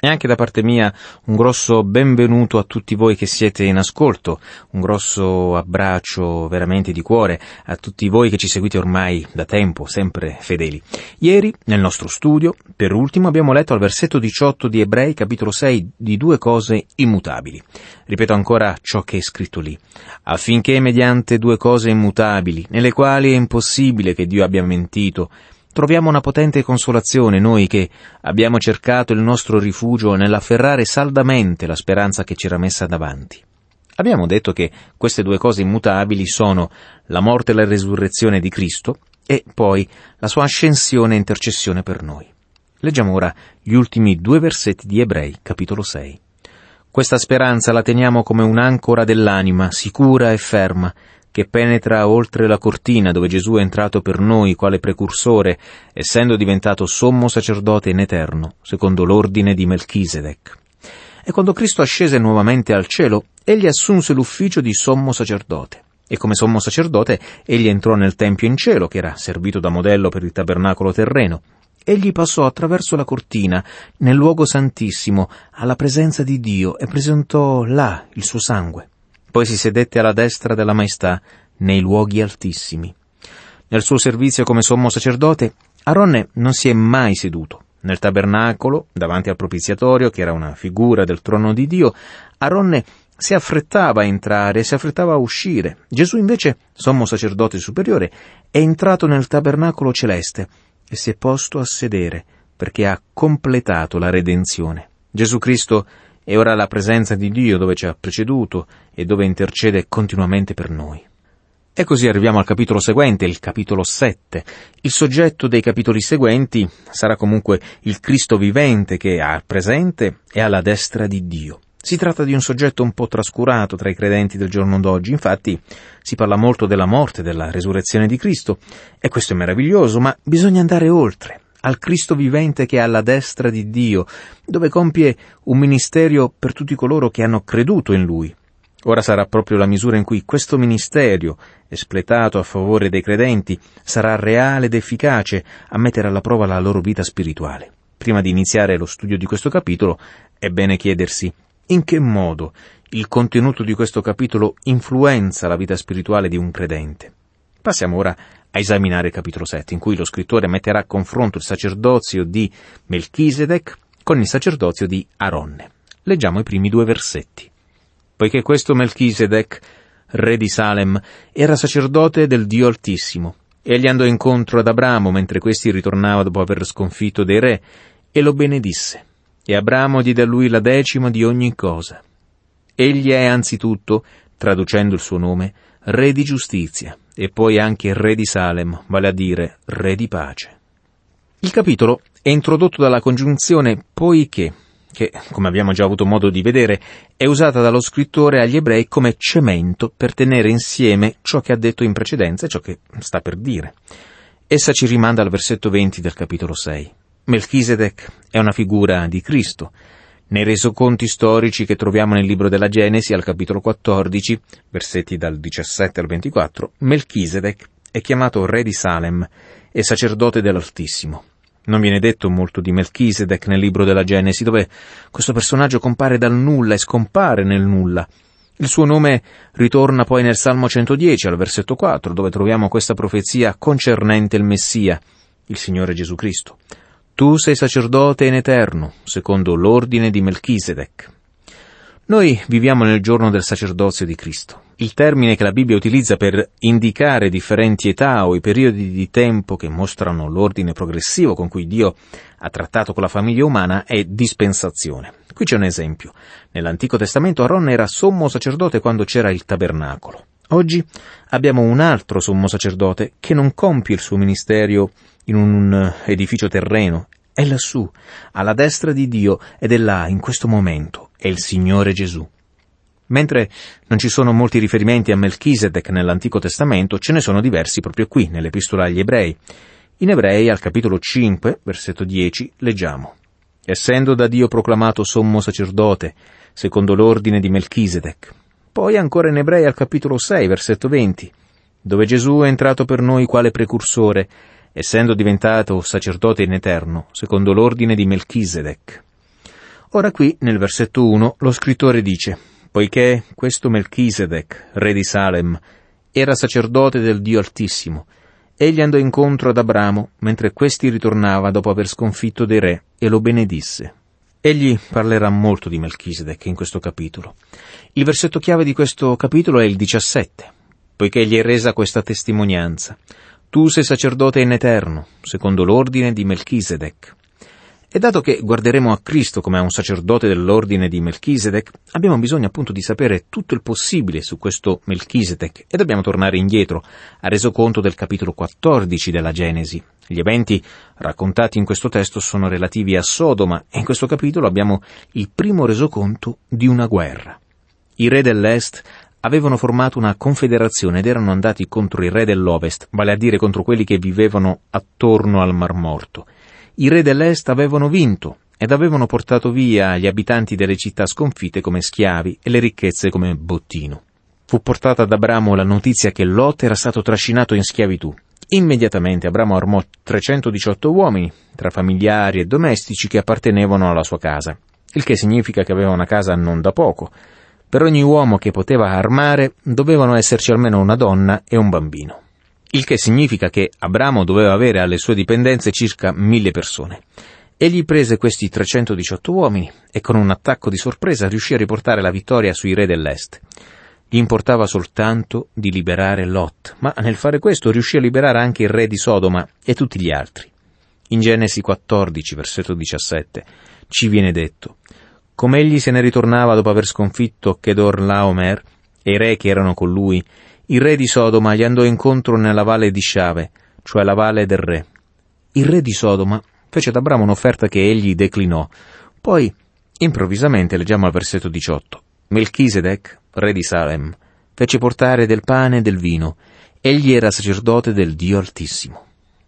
E anche da parte mia un grosso benvenuto a tutti voi che siete in ascolto, un grosso abbraccio veramente di cuore a tutti voi che ci seguite ormai da tempo, sempre fedeli. Ieri, nel nostro studio, per ultimo abbiamo letto al versetto 18 di Ebrei, capitolo 6, di due cose immutabili. Ripeto ancora ciò che è scritto lì. Affinché mediante due cose immutabili, nelle quali è impossibile che Dio abbia mentito, troviamo una potente consolazione noi che abbiamo cercato il nostro rifugio nell'afferrare saldamente la speranza che ci era messa davanti. Abbiamo detto che queste due cose immutabili sono la morte e la resurrezione di Cristo e poi la sua ascensione e intercessione per noi. Leggiamo ora gli ultimi due versetti di Ebrei, capitolo 6. Questa speranza la teniamo come un'ancora dell'anima, sicura e ferma, che penetra oltre la cortina dove Gesù è entrato per noi quale precursore, essendo diventato sommo sacerdote in eterno, secondo l'ordine di Melchisedec. E quando Cristo ascese nuovamente al cielo, egli assunse l'ufficio di sommo sacerdote. E come sommo sacerdote, egli entrò nel tempio in cielo, che era servito da modello per il tabernacolo terreno. Egli passò attraverso la cortina, nel luogo santissimo, alla presenza di Dio, e presentò là il suo sangue. Poi si sedette alla destra della Maestà, nei luoghi altissimi. Nel suo servizio come sommo sacerdote, Aronne non si è mai seduto. Nel tabernacolo, davanti al propiziatorio, che era una figura del trono di Dio, Aronne si affrettava a entrare e si affrettava a uscire. Gesù invece, sommo sacerdote superiore, è entrato nel tabernacolo celeste e si è posto a sedere, perché ha completato la redenzione. Gesù Cristo è ora alla presenza di Dio dove ci ha preceduto e dove intercede continuamente per noi. E così arriviamo al capitolo seguente, il capitolo 7. Il soggetto dei capitoli seguenti sarà comunque il Cristo vivente che è presente e alla destra di Dio. Si tratta di un soggetto un po' trascurato tra i credenti del giorno d'oggi, infatti si parla molto della morte e della resurrezione di Cristo, e questo è meraviglioso, ma bisogna andare oltre, al Cristo vivente che è alla destra di Dio, dove compie un ministero per tutti coloro che hanno creduto in Lui. Ora sarà proprio la misura in cui questo ministero, espletato a favore dei credenti, sarà reale ed efficace a mettere alla prova la loro vita spirituale. Prima di iniziare lo studio di questo capitolo, è bene chiedersi in che modo il contenuto di questo capitolo influenza la vita spirituale di un credente. Passiamo ora a esaminare il capitolo 7, in cui lo scrittore metterà a confronto il sacerdozio di Melchisedec con il sacerdozio di Aronne. Leggiamo i primi due versetti. Poiché questo Melchisedec, re di Salem, era sacerdote del Dio Altissimo, egli andò incontro ad Abramo mentre questi ritornava dopo aver sconfitto dei re, e lo benedisse. E Abramo diede a lui la decima di ogni cosa. Egli è anzitutto, traducendo il suo nome, re di giustizia, e poi anche re di Salem, vale a dire re di pace. Il capitolo è introdotto dalla congiunzione poiché, che, come abbiamo già avuto modo di vedere, è usata dallo scrittore agli ebrei come cemento per tenere insieme ciò che ha detto in precedenza e ciò che sta per dire. Essa ci rimanda al versetto 20 del capitolo 6. Melchisedec è una figura di Cristo. Nei resoconti storici che troviamo nel libro della Genesi, al capitolo 14, versetti dal 17 al 24, Melchisedec è chiamato re di Salem e sacerdote dell'Altissimo. Non viene detto molto di Melchisedec nel libro della Genesi, dove questo personaggio compare dal nulla e scompare nel nulla. Il suo nome ritorna poi nel Salmo 110, al versetto 4, dove troviamo questa profezia concernente il Messia, il Signore Gesù Cristo. Tu sei sacerdote in eterno, secondo l'ordine di Melchisedec. Noi viviamo nel giorno del sacerdozio di Cristo. Il termine che la Bibbia utilizza per indicare differenti età o i periodi di tempo che mostrano l'ordine progressivo con cui Dio ha trattato con la famiglia umana è dispensazione. Qui c'è un esempio. Nell'Antico Testamento Aronne era sommo sacerdote quando c'era il tabernacolo. Oggi abbiamo un altro sommo sacerdote che non compie il suo ministero in un edificio terreno. È lassù, alla destra di Dio, ed è là, in questo momento, è il Signore Gesù. Mentre non ci sono molti riferimenti a Melchisedec nell'Antico Testamento, ce ne sono diversi proprio qui, nell'Epistola agli Ebrei. In Ebrei, al capitolo 5, versetto 10, leggiamo: «Essendo da Dio proclamato sommo sacerdote, secondo l'ordine di Melchisedec». Poi ancora in Ebrei, al capitolo 6, versetto 20, dove Gesù è entrato per noi quale precursore, essendo diventato sacerdote in eterno, secondo l'ordine di Melchisedec. Ora qui, nel versetto 1, lo scrittore dice: «Poiché questo Melchisedec, re di Salem, era sacerdote del Dio Altissimo, egli andò incontro ad Abramo mentre questi ritornava dopo aver sconfitto dei re e lo benedisse». Egli parlerà molto di Melchisedec in questo capitolo. Il versetto chiave di questo capitolo è il 17. «Poiché gli è resa questa testimonianza: tu sei sacerdote in eterno, secondo l'ordine di Melchisedec». E dato che guarderemo a Cristo come a un sacerdote dell'ordine di Melchisedec, abbiamo bisogno appunto di sapere tutto il possibile su questo Melchisedec e dobbiamo tornare indietro al resoconto del capitolo 14 della Genesi. Gli eventi raccontati in questo testo sono relativi a Sodoma e in questo capitolo abbiamo il primo resoconto di una guerra. I re dell'Est avevano formato una confederazione ed erano andati contro i re dell'Ovest, vale a dire contro quelli che vivevano attorno al Mar Morto. I re dell'Est avevano vinto ed avevano portato via gli abitanti delle città sconfitte come schiavi e le ricchezze come bottino. Fu portata ad Abramo la notizia che Lot era stato trascinato in schiavitù. Immediatamente Abramo armò 318 uomini, tra familiari e domestici, che appartenevano alla sua casa, il che significa che aveva una casa non da poco. Per ogni uomo che poteva armare dovevano esserci almeno una donna e un bambino. Il che significa che Abramo doveva avere alle sue dipendenze circa 1000 persone. Egli prese questi 318 uomini e con un attacco di sorpresa riuscì a riportare la vittoria sui re dell'Est. Gli importava soltanto di liberare Lot, ma nel fare questo riuscì a liberare anche il re di Sodoma e tutti gli altri. In Genesi 14, versetto 17, ci viene detto: «Come egli se ne ritornava dopo aver sconfitto Chedorlaomer e i re che erano con lui, il re di Sodoma gli andò incontro nella valle di Sciave, cioè la valle del re. Il re di Sodoma fece ad Abramo un'offerta che egli declinò. Poi, improvvisamente, leggiamo al versetto 18, Melchisedec, re di Salem, fece portare del pane e del vino. Egli era sacerdote del Dio Altissimo».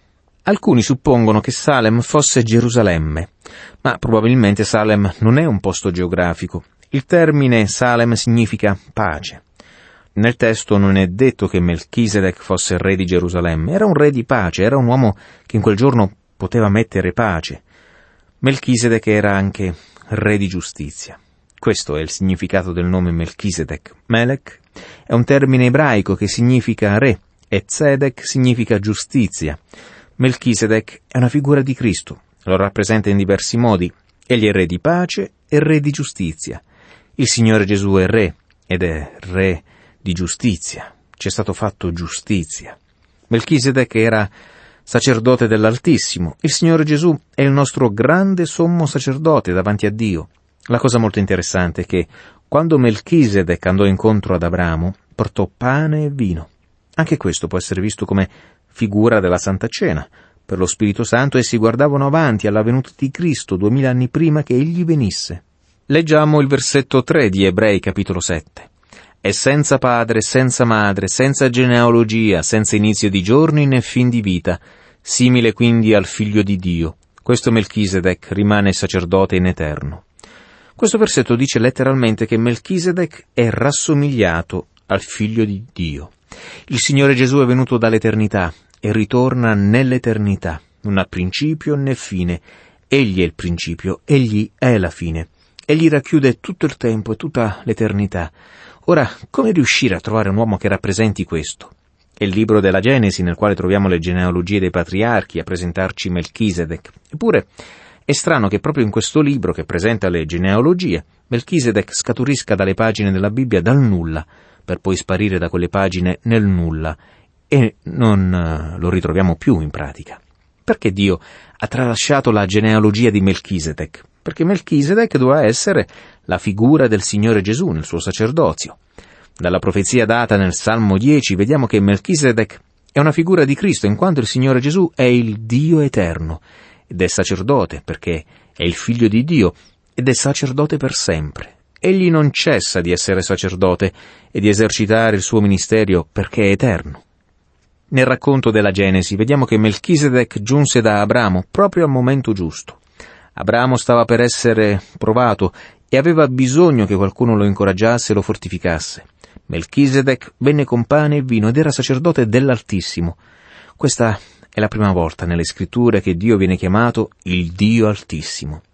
Alcuni suppongono che Salem fosse Gerusalemme, ma probabilmente Salem non è un posto geografico. Il termine Salem significa pace. Nel testo non è detto che Melchisedec fosse re di Gerusalemme, era un re di pace, era un uomo che in quel giorno poteva mettere pace. Melchisedec era anche re di giustizia. Questo è il significato del nome Melchisedec. Melech è un termine ebraico che significa re e Tzedek significa giustizia. Melchisedec è una figura di Cristo, lo rappresenta in diversi modi. Egli è re di pace e re di giustizia. Il Signore Gesù è re ed è re di giustizia. Ci è stato fatto giustizia. Melchisedec era sacerdote dell'Altissimo. Il Signore Gesù è il nostro grande sommo sacerdote davanti a Dio. La cosa molto interessante è che quando Melchisedec andò incontro ad Abramo, portò pane e vino. Anche questo può essere visto come figura della Santa Cena. Per lo Spirito Santo essi guardavano avanti alla venuta di Cristo 2000 anni prima che egli venisse. Leggiamo il versetto 3 di Ebrei capitolo 7. «È senza padre, senza madre, senza genealogia, senza inizio di giorni né fin di vita, simile quindi al Figlio di Dio. Questo Melchisedec rimane sacerdote in eterno». Questo versetto dice letteralmente che Melchisedec è rassomigliato al Figlio di Dio. Il Signore Gesù è venuto dall'eternità e ritorna nell'eternità. Non ha principio né fine. Egli è il principio, egli è la fine. Egli racchiude tutto il tempo e tutta l'eternità. Ora, come riuscire a trovare un uomo che rappresenti questo? È il libro della Genesi, nel quale troviamo le genealogie dei patriarchi, a presentarci Melchisedec. Eppure, è strano che proprio in questo libro, che presenta le genealogie, Melchisedec scaturisca dalle pagine della Bibbia dal nulla, per poi sparire da quelle pagine nel nulla, e non lo ritroviamo più in pratica. Perché Dio ha tralasciato la genealogia di Melchisedec? Perché Melchisedec doveva essere la figura del Signore Gesù nel suo sacerdozio. Dalla profezia data nel Salmo 10 vediamo che Melchisedec è una figura di Cristo, in quanto il Signore Gesù è il Dio eterno, ed è sacerdote perché è il Figlio di Dio, ed è sacerdote per sempre. Egli non cessa di essere sacerdote e di esercitare il suo ministero perché è eterno. Nel racconto della Genesi vediamo che Melchisedec giunse da Abramo proprio al momento giusto. Abramo stava per essere provato e aveva bisogno che qualcuno lo incoraggiasse e lo fortificasse. Melchisedec venne con pane e vino ed era sacerdote dell'Altissimo. Questa è la prima volta nelle Scritture che Dio viene chiamato il Dio Altissimo.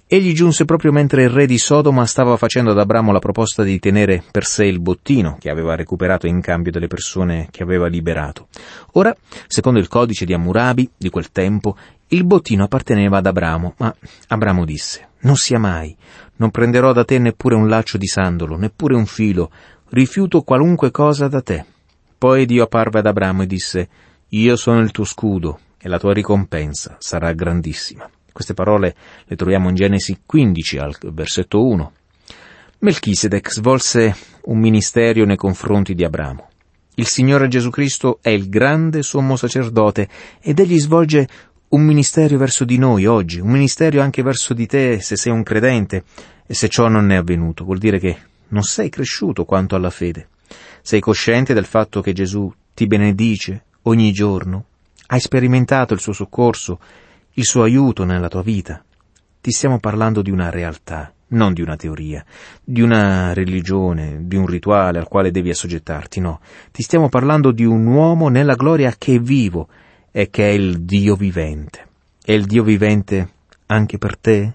Egli giunse proprio mentre il re di Sodoma stava facendo ad Abramo la proposta di tenere per sé il bottino che aveva recuperato in cambio delle persone che aveva liberato. Ora, secondo il codice di Hammurabi di quel tempo, il bottino apparteneva ad Abramo, ma Abramo disse: «Non sia mai, non prenderò da te neppure un laccio di sandalo, neppure un filo, rifiuto qualunque cosa da te». Poi Dio apparve ad Abramo e disse: «Io sono il tuo scudo e la tua ricompensa sarà grandissima». Queste parole le troviamo in Genesi 15 al versetto 1. Melchisedec svolse un ministero nei confronti di Abramo. Il Signore Gesù Cristo è il grande sommo sacerdote ed egli svolge un ministero verso di noi oggi, un ministero anche verso di te se sei un credente, e se ciò non è avvenuto vuol dire che non sei cresciuto quanto alla fede. Sei cosciente del fatto che Gesù ti benedice ogni giorno? Hai sperimentato il suo soccorso, il suo aiuto nella tua vita? Ti stiamo parlando di una realtà, non di una teoria, di una religione, di un rituale al quale devi assoggettarti, no. Ti stiamo parlando di un uomo nella gloria che è vivo e che è il Dio vivente. È il Dio vivente anche per te?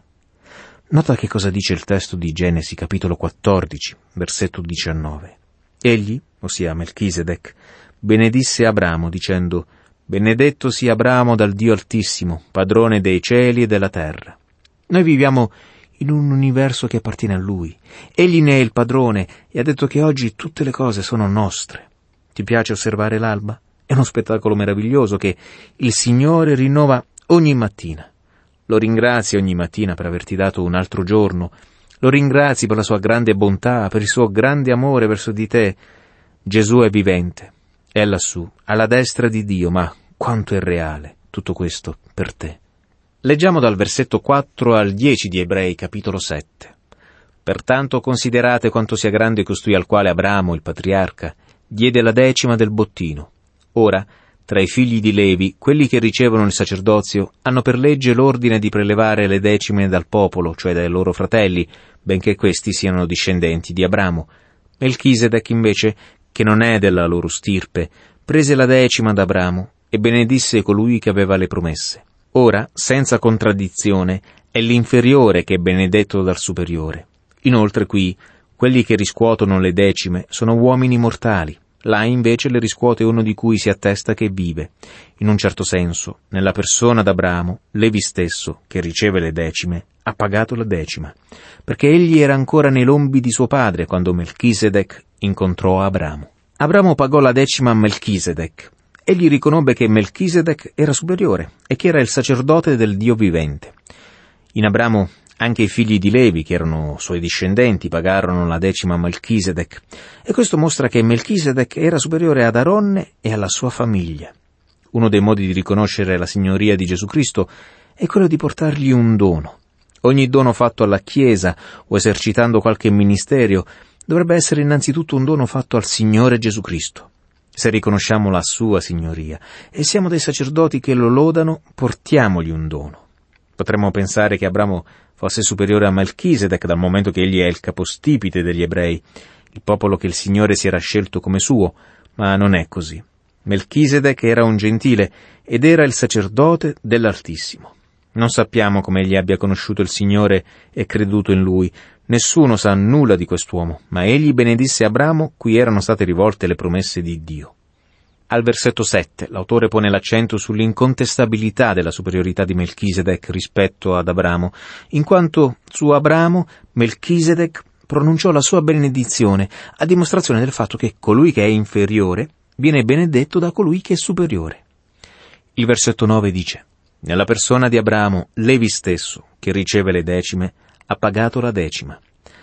Nota che cosa dice il testo di Genesi, capitolo 14, versetto 19. Egli, ossia Melchisedec, benedisse Abramo dicendo: «Benedetto sia Abramo dal Dio Altissimo, padrone dei cieli e della terra». Noi viviamo in un universo che appartiene a Lui. Egli ne è il padrone e ha detto che oggi tutte le cose sono nostre. Ti piace osservare l'alba? È uno spettacolo meraviglioso che il Signore rinnova ogni mattina. Lo ringrazi ogni mattina per averti dato un altro giorno. Lo ringrazi per la sua grande bontà, per il suo grande amore verso di te. Gesù è vivente. È lassù, alla destra di Dio, ma quanto è reale tutto questo per te. Leggiamo dal versetto 4 al 10 di Ebrei, capitolo 7. «Pertanto considerate quanto sia grande costui al quale Abramo, il patriarca, diede la decima del bottino. Ora, tra i figli di Levi, quelli che ricevono il sacerdozio, hanno per legge l'ordine di prelevare le decime dal popolo, cioè dai loro fratelli, benché questi siano discendenti di Abramo. Melchisedec, invece, che non è della loro stirpe, prese la decima da Abramo e benedisse colui che aveva le promesse. Ora, senza contraddizione, è l'inferiore che è benedetto dal superiore. Inoltre qui, quelli che riscuotono le decime sono uomini mortali. Là invece le riscuote uno di cui si attesta che vive. In un certo senso, nella persona d'Abramo, Levi stesso, che riceve le decime, ha pagato la decima, perché egli era ancora nei lombi di suo padre quando Melchisedec incontrò Abramo. Abramo pagò la decima a Melchisedec. Egli riconobbe che Melchisedec era superiore e che era il sacerdote del Dio vivente. In Abramo anche i figli di Levi, che erano suoi discendenti, pagarono la decima a Melchisedec, e questo mostra che Melchisedec era superiore ad Aronne e alla sua famiglia. Uno dei modi di riconoscere la signoria di Gesù Cristo è quello di portargli un dono. Ogni dono fatto alla Chiesa o esercitando qualche ministero dovrebbe essere innanzitutto un dono fatto al Signore Gesù Cristo. Se riconosciamo la sua signoria e siamo dei sacerdoti che lo lodano, portiamogli un dono. Potremmo pensare che Abramo fosse superiore a Melchisedec dal momento che egli è il capostipite degli ebrei, il popolo che il Signore si era scelto come suo, ma non è così. Melchisedec era un gentile ed era il sacerdote dell'Altissimo. Non sappiamo come egli abbia conosciuto il Signore e creduto in Lui. Nessuno sa nulla di quest'uomo, ma egli benedisse Abramo, cui erano state rivolte le promesse di Dio. Al versetto 7, l'autore pone l'accento sull'incontestabilità della superiorità di Melchisedec rispetto ad Abramo, in quanto su Abramo Melchisedec pronunciò la sua benedizione, a dimostrazione del fatto che colui che è inferiore viene benedetto da colui che è superiore. Il versetto 9 dice: «Nella persona di Abramo, Levi stesso, che riceve le decime, ha pagato la decima».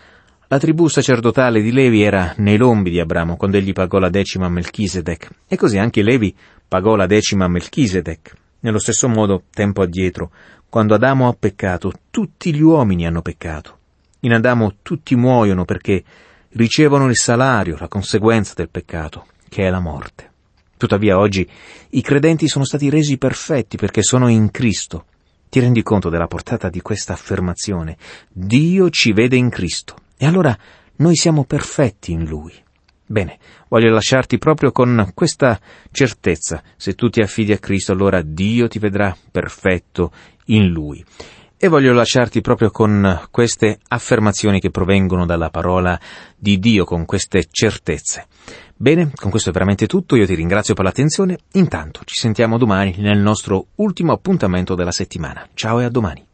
La tribù sacerdotale di Levi era nei lombi di Abramo quando egli pagò la decima a Melchisedec, e così anche Levi pagò la decima a Melchisedec. Nello stesso modo, tempo addietro, quando Adamo ha peccato, tutti gli uomini hanno peccato. In Adamo tutti muoiono perché ricevono il salario, la conseguenza del peccato, che è la morte. Tuttavia oggi i credenti sono stati resi perfetti perché sono in Cristo. Ti rendi conto della portata di questa affermazione? Dio ci vede in Cristo. E allora noi siamo perfetti in Lui. Bene, voglio lasciarti proprio con questa certezza. Se tu ti affidi a Cristo, allora Dio ti vedrà perfetto in Lui. E voglio lasciarti proprio con queste affermazioni che provengono dalla parola di Dio, con queste certezze. Bene, con questo è veramente tutto, io ti ringrazio per l'attenzione, intanto ci sentiamo domani nel nostro ultimo appuntamento della settimana. Ciao e a domani.